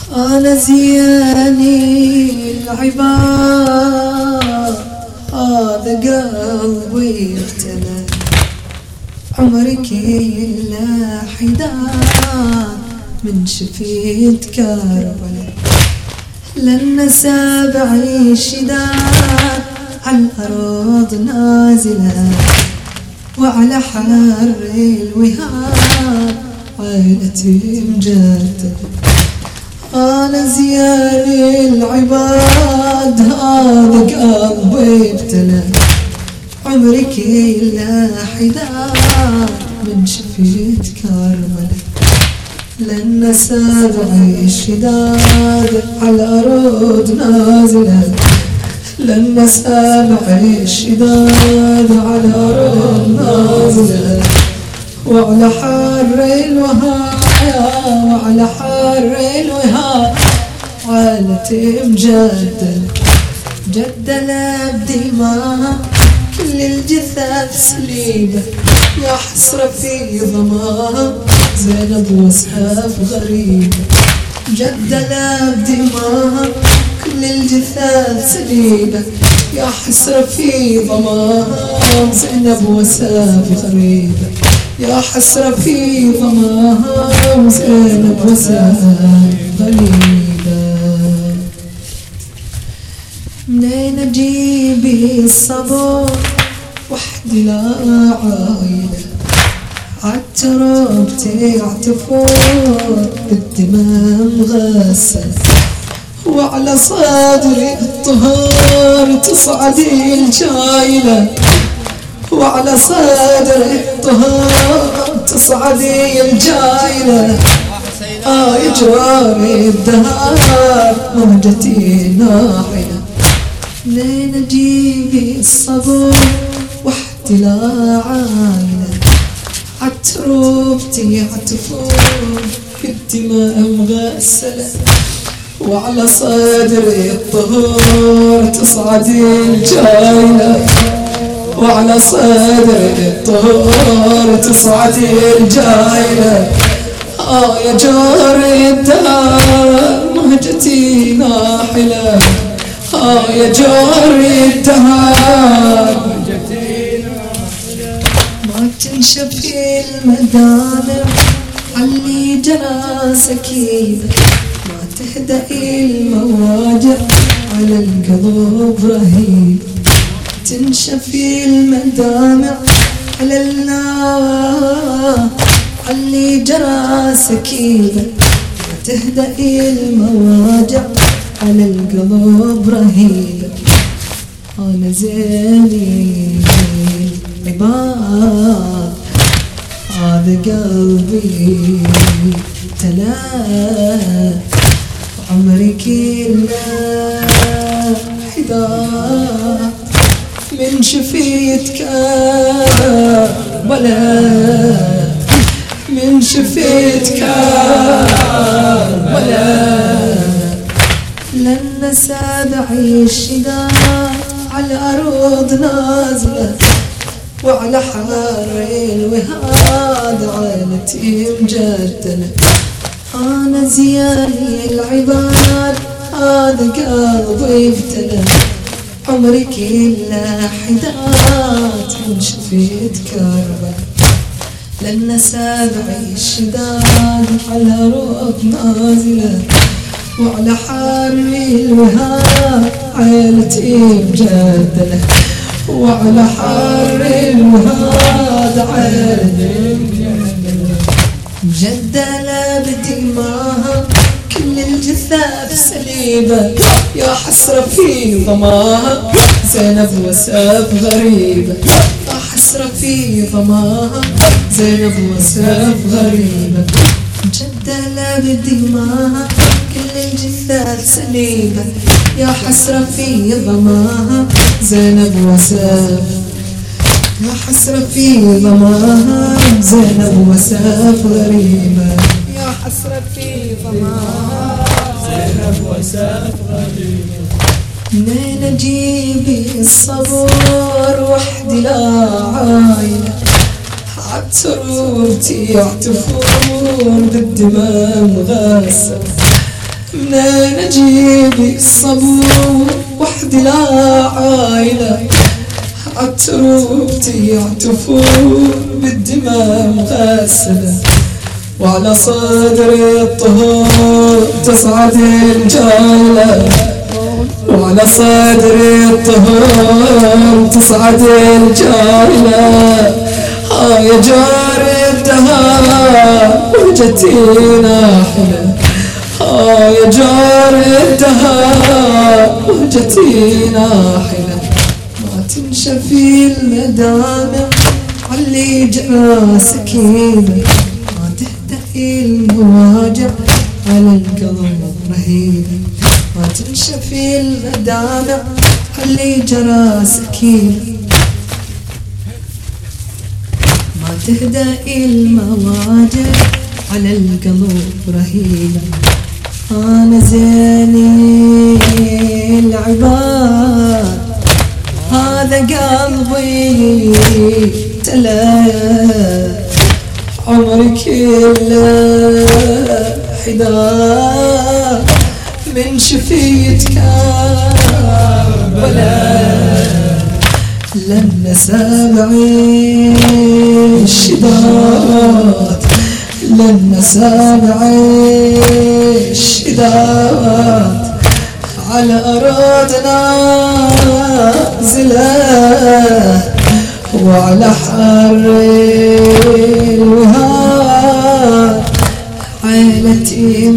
أنا زياني العباد هذا قلبي اغتنى عمري كله حداد من شفيت كربلاء لأن سابع الشداد عالأرض نازلة وعلى حر الوهاد عائلتي مجددة أنا زياني العباد هذا قلبي ابتلى عمري كله حداد من شفيت كربلاء لأن سابع الشداد على الأرض نازلة لأن سابع الشداد على الأرض نازلة وعلى حر الوهاد وعلى حر الوهاد عائلتي مجددة جدلة بدماء كل الجثث سليبة يا حسرة في ضماها زينب واسحاف غريبة جدلة بدماء كل الجثث سليبة يا حسرة في ضماها زينب واسحاف غريبة يا حسرة في ضماها زينب واسحاف غريبة منين اجيبي الصبر وحدي لا عايلة عالتراب تعتفور بالدماء مغسل وعلى صدري الطهار تصعدي الجايلة وعلى صدري الطهار تصعدي الجايلة يجراري الدهار مهجتي ناحية منين اجيبي الصبر وحدي لا عايلة عالتروب تعتفور بالدماء مغسلة وعلى صدري الطهور تصعدي الجايلة وعلى صدري الطهور تصعدي الجايلة يا جاري الدهر مهجتي ناحلة يا جاري الدهر مهجتي ناحلة ما تنشفي المدامع علي جرى سكينة ما تهدئي المواجع على القلب رهيب تنشفي المدامع على النار علي جرى سكينة ما تهدئي المواجع على القلب رهيبة أنا زيني عباد هذا قلبي تلا عمري كله حداد من شفيت كربلاء من شفيت كربلاء لأن سابعي الشداد على الأرض نازلة وعلى حار الوهاد عائلتي مجدلة أنا زياني العباد هذا قلبي ابتلى عمري كله حداد من شفيت كربلاء لأن سابعي الشداد على الأرض نازلة وعلى حار الوهاد عائلتي مجدلة وعلى حار الوهاد عائلتي مجدلة بدماها كل الجثث سليبة يا حسرة في ضماها زينب واسحاف غريبة يا حسرة في ضماها زينب واسحاف غريبة مجدلة بدماها كل الجثث سليبة يا حسرة في ضماها زينب واسحاف يا حسرة في ضماها زينب واسحاف غريبة يا حسرة في ضماها زينب واسحاف غريبة منين اجيبي الصبر وحدي لا عايلة عالتراب تعتفور بالدماء مغسل منين اجيب الصبور وحدي لا عايلة عالتروبتي يعتفون بالدماء مغسلة وعلى صدري الطهور تصعد الجايلة وعلى صدري الطهور تصعد الجايلة يا جاري الدهر وجتي ناحلة يا جاري الدهر وجتي ناحلة ما تنشفي المدامع علي جرى سكينة ما تهدئ المواجع على القلب رهيبة ما تنشفي المدامع علي جرى سكينة ما تهدئ المواجع على القلب رهيبة أنا زيني العباد هذا قلبي تلا عمري كله حدا من شفيت كربلاء لما سامعي الشدات لما سامعي الشدات على أرضنا زلات وعلى حر الوهاد عيلتي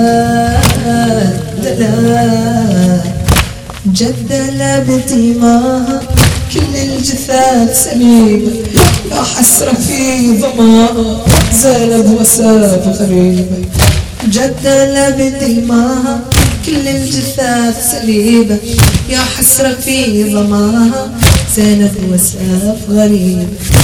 مجدلة بدماها كل الجثث سليمة لا حسرة في ضماها زينب وساب غريبة مجدلة بدماها كل الجثث سليمة يا حسرة في ضماها زينب وساب غريبة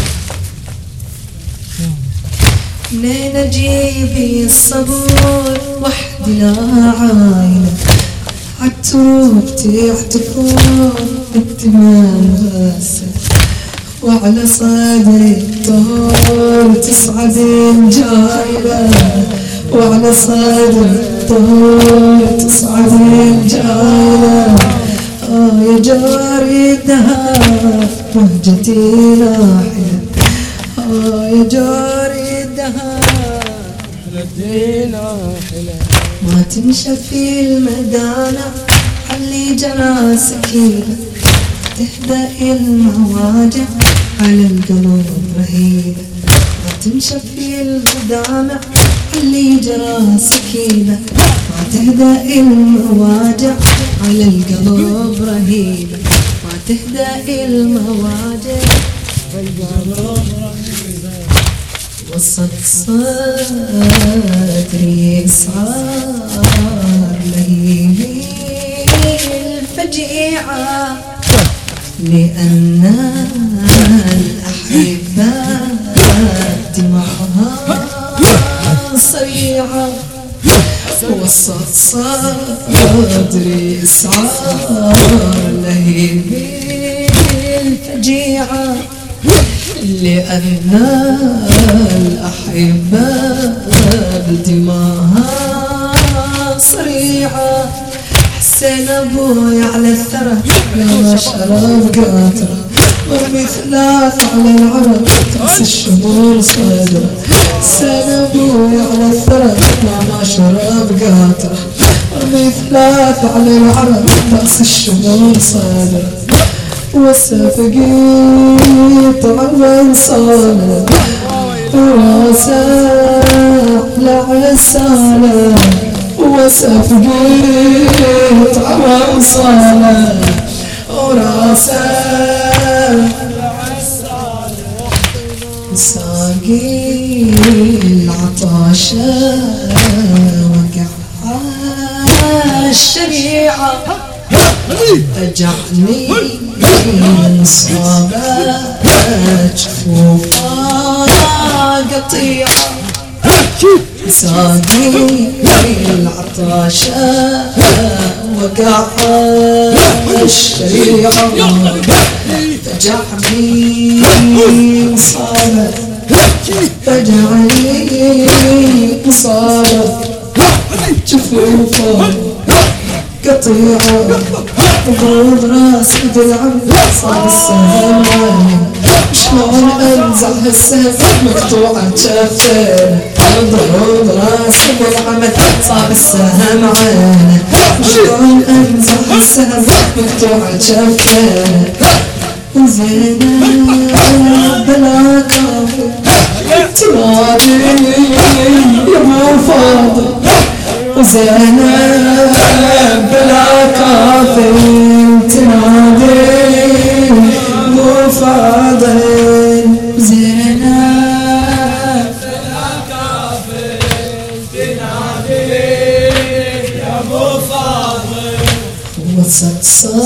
منين اجيبي الصبور وحدي لا عايلة عالتروبتي يحتفون بالدماء غاسل وعلى صدري الطهور تصعد الجايلة وعلى صدري الطهور تصعد الجايلة يا جاري الدهر مهجتي ناحية يا جاري الدهر ما تنشفي المدانة علي جرى سكينة تهدئ المواجع على القلوب رهيبة ما تنشفي المدانة علي جرى سكينة ما تهدئ المواجع على القلوب رهيبة ما تهدئ المواجع على القلوب رهيبة وسط صدري صار لهيبي الفجيعة لأن الأحبة دمعها صريعة وسط صدري صار لهيبي الفجيعة لأن الأحبة بدماها صريعة حسين أبوي على الثرى لما شرب قاطرة مرمي ثلاث على العرب تأس الشمول صدرة حسين أبوي على الثرى لما شرب قاطرة مرمي ثلاث على العرب تأس الشمول صدرة وسافقيت عمن صالة وراسع لعسالة وسافقيت عمن صالة وراسع لعسالة ساقي العطاشة وقع الشريعة أجعني من صابت جفوفها قطيعة ساقي العطاشة وقع الشريعة فجعني صابت فجعني صابت جفوفه قطيعة وضرب راسي بالعمل صار السهم عالي شلون انزع هالسهم مقطوعة جفين وضرب راسي بالعمل صار السهم عالي شلون انزع هالسهم مقطوعة جفين زينب بلا كافر تنادي يا ابو فاضل زينب بلا كافر تنادي ابو فاضل زينب بلا كافر تنادي يا ابو فاضل وسط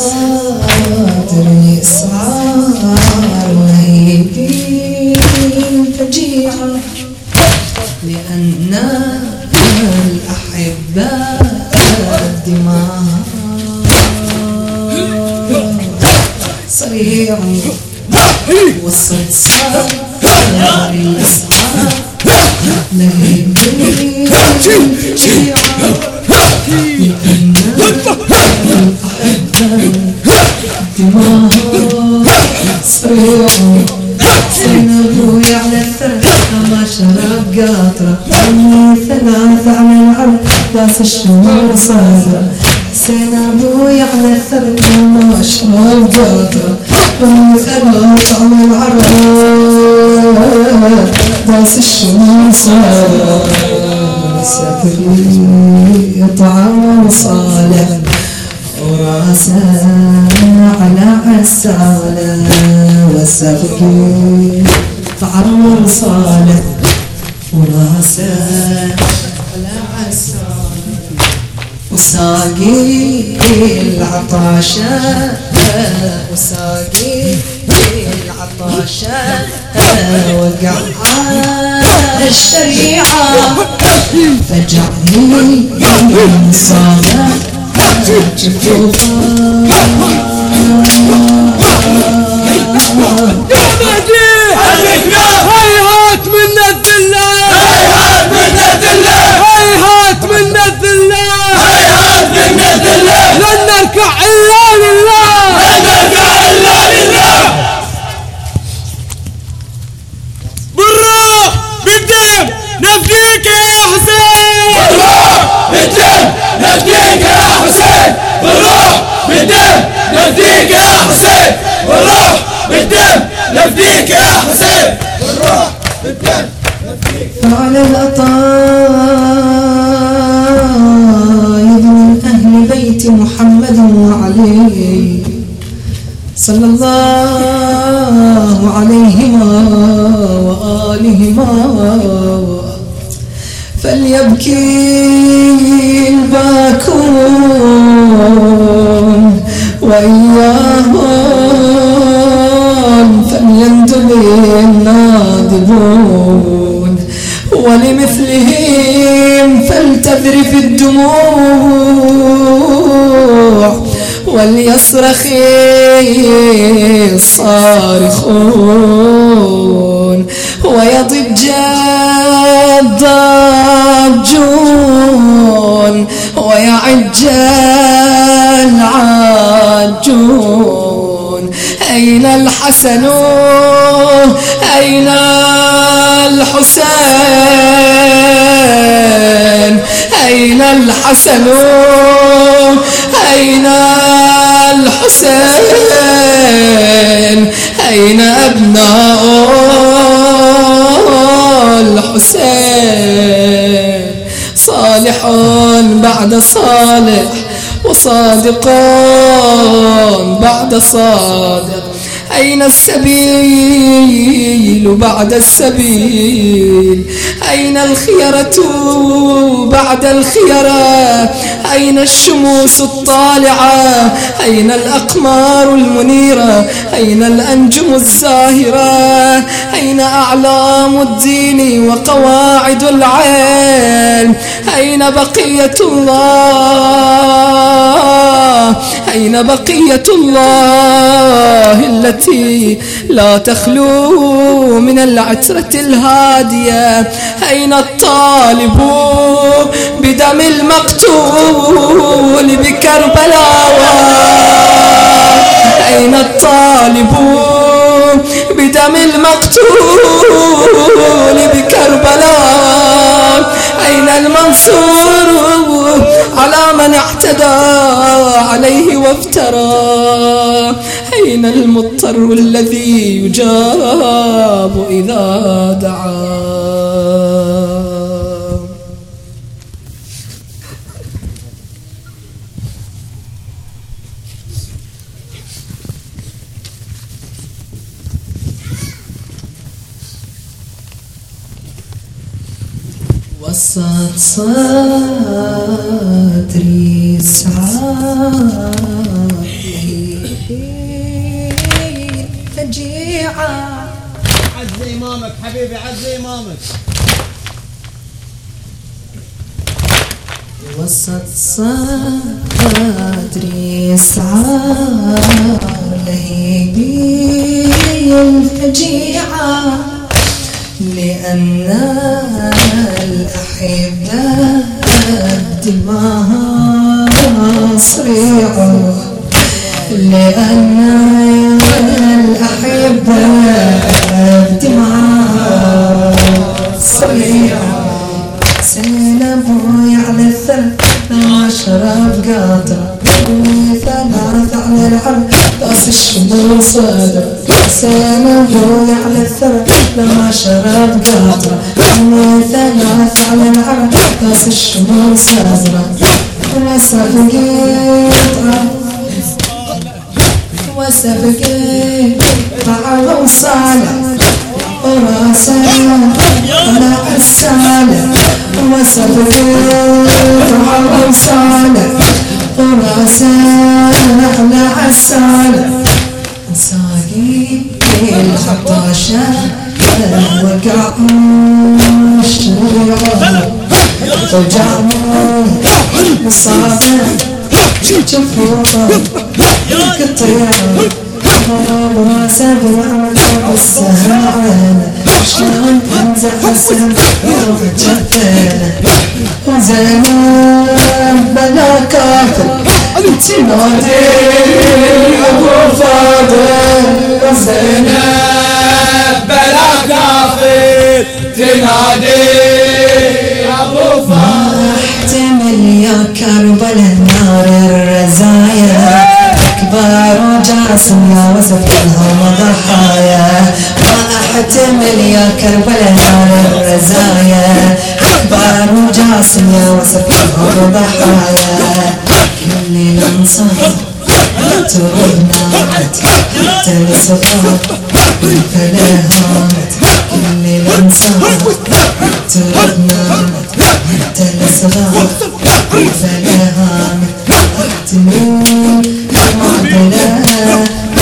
صدري اسعار وهيبي فجيعة لأن الأحباء الدماء صريع وسط صدري اسعار لهيبي فجيعة لأن دماء صريع زينب على الثرى ما شرب قاطرة أمي ثلاثة على العرض داس الشمور صادرة زينب على الثرى ما شرب قاطرة أمي ثلاثة على العرض داس الشمور صادرة سفري طعام صالح وراسه على عسالة وسفكي طعم صالح وراسه على عسالة وساقي العطاشة وساقي العطاشة وقع الشريعة فجعني صالح جفوفا يا مهدي هيهات من الذلة هيهات من الذلة هيهات من الذلة هيهات من الذلة لن نركع إلا لله لن نركع إلا لله بالروح بالدم نفديك يا حسين بالروح بالدم نفديك يا حسين بالروح بالدم نفديك يا حسين بالروح بالدم نفديك يا حسين بالروح بالدم نفديك. على الأطايب من أهل بيت محمد وعلي صلى الله عليهما وآلهما فليبكي الباكون وإياهم فليندب النادبون ولمثلهم فلتذرف الدموع وليصرخ الصارخون ويضج الضاجون ويعج العاجون أين الحسن أين الحسين أين الحسن أين الحسين أين أبناء الحسين صالح بعد صالح وصادق بعد صادق أين السبيل بعد السبيل أين الخيرة بعد الخيرة أين الشموس الطالعة أين الأقمار المنيرة أين الأنجم الزاهرة أين أعلام الدين وقواعد العلم أين بقية الله أين بقية الله التي لا تخلو من العترة الهادية؟ أين الطالب بدم المقتول بكربلاء؟ أين الطالب بدم المقتول بكربلاء؟ أين المنصور على من اعتدى عليه وافترى؟ أين المضطر الذي يجاب إذا دعا؟ وسط صدري سعادي فجيعة. عز إمامك حبيبي، عز إمامك. وسط صدري سعادي الفجيعة، لأن الأحبة الدماء صريعة، لأن الأحبة الدماء صريعة. سينبوي على الثلج لما شرب قاطرة، ثلاث على العرض طاس الشمال صادر. سينبوي على الثلج لما شرب قاطرة، ثلاث على العرض طاس الشمال صادر. وسبقيت مع وصالة وراسنا على السالة. وسبقيت مع وصالة وراسنا على السالة. ساقي العطاشة وقع الشريعة، وجعوا مصابة جفوفة كالطيارة. وسابع عطاب السهرانة، شلون انزع السهم وجفانة. وزينب بلا كافر تنادي أبو فاضل. وزينب بلا كافر تنادي أبو فاضل. احتمل يا كربلاء نار الرزايا، أكبر وجاسم يا وسف الهم ضحايا. ما احتمل يا كربلاء نار الرزايا، أكبر وجاسم يا وسف الهم ضحايا. كل الأنصار تردنا حتى الصغار فلا هانت. كل الأنصار تردنا حتى الصغار فلا هانت. تمين معضلة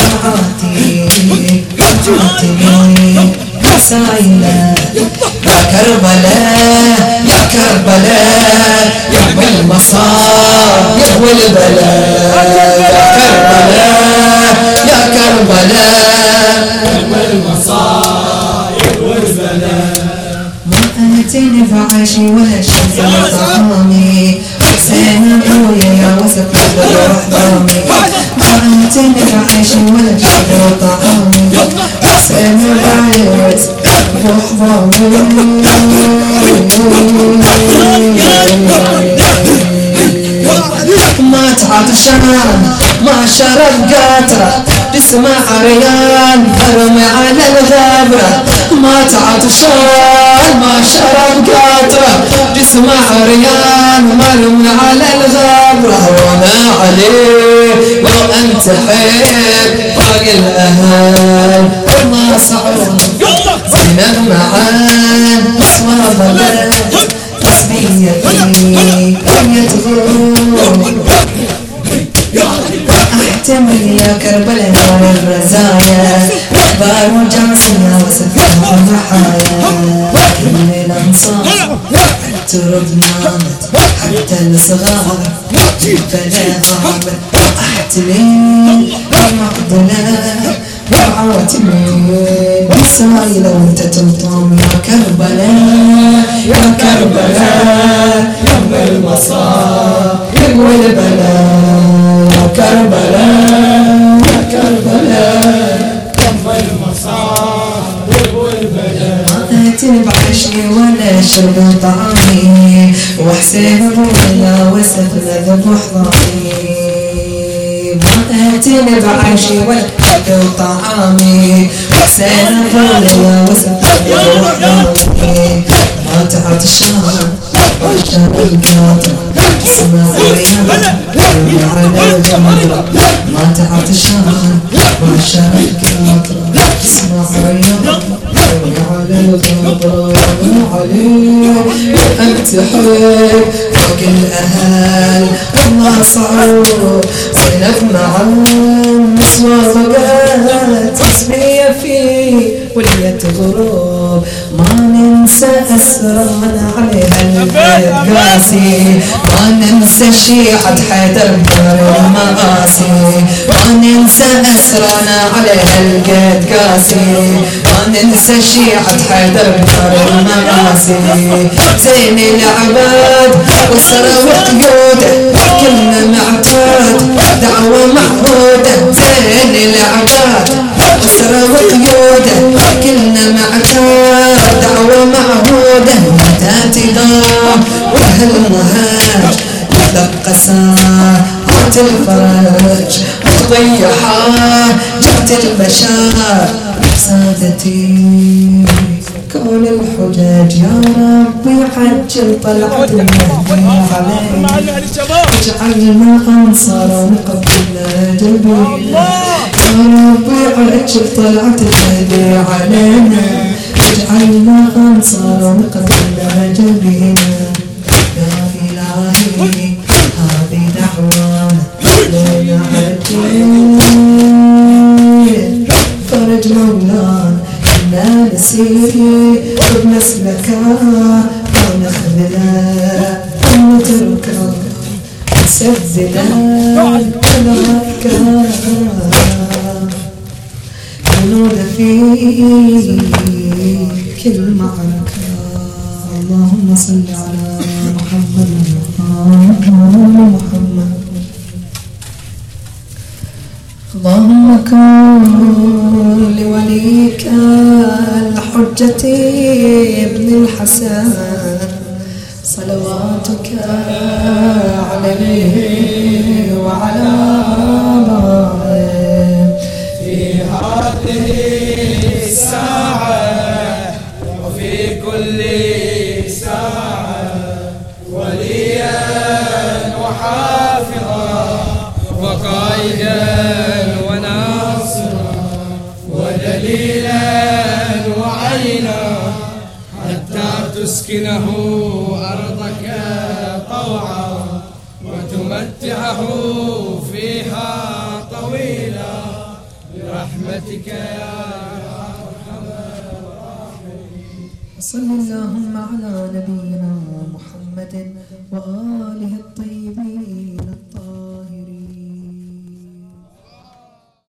معاتي سايلة. يا كربلاء يا كربلاء يا ابن المصائب والبلاء. يا كربلاء يا كربلاء يا ابن المصائب والبلاء. ما أتيني بعيشي ولا شيء طعامي، حسين أبويا يا وسط الرحمامي. ما أتيني بعيشي ولا شيء طعامي، حسين العريس ما تعطشان ما شرب قاطرة، جسمه عريان ارمي على الغابرة. ما تعطشان ما شرب قاطرة، جسمه عريان مرمي على الغابرة. وانا عليه لو انت حيل باقي الاهل والله صعب. زينب معان وظلت تسبيتي يتغور. احتمل يا كربلاء نار الرزايا، اخبار وجاسية وسفينة الضحايا. كل الانصار ترد نامت حتى الصغار فلا غابت. أحتمي معضلة وعاتمي بسائل وانت تلطم يا كربلاء يا كربلاء يوم المصائب والبلاء يا كربلاء يا كربلاء يوم المصائب والبلاء ما أتني بعشقي ولا شرب طعامي وحسين ولا وسف ذبح ضعيف ما أتني بعشقي ولا شرب طعامي وحسين ولا وسف ذبح ضعيف ما تعرف الشهر وعشان القاطرة اسمع الرياض على الجمرة ما تعرف الشهر وعشان القاطرة اسمع الرياض على الجمرة علي أنت حب فوق الأهل الله صعود زينب مع النسوة بقات تسمية فيه ولية غروب ما ننسى أسرانا عليها البيت قاسي ما ننسى شيعة حيدر دار المقاسي ما ننسى أسرانا عليها البيت قاسي ما ننسى شيعة حيدر دار المقاسي زين العباد وسرى وقيوده كلنا معتاد دعوة معهودة زين العباد وسرى وقيوده كلنا معتاد دعوة معهودة تاتي دار وهالمهاج يتلقى ساعات الفرج وتضيحها جهد البشر سادتي كون الحجاج يا ربي عجل طلعت المهدي علينا اجعلنا انصار وقبلنا جبينا يا ربي عجل طلعت المهدي علينا اجعلنا انصار وقبلنا جبينا يا الهي هذه دعوانا لنا عجل فرج مولانا إنا نسير وبنسلك ونخذنا ونترك نسدنا كذاك جنود في كل معركة اللهم صل على محمد محمد اللهم كن لوليك الحجة ابن الحسن صلواتك عليه وعلى آبائه في هذه الساعة وفي كل ساعة وليا وحافظا وقائدا ودليلا وعينا حتى تسكنه أرضك طوعا وتمتعه فيها طويلا برحمتك يا أرحم الراحمين. صل اللهم على نبينا محمد وآله الطيبين الطاهرين.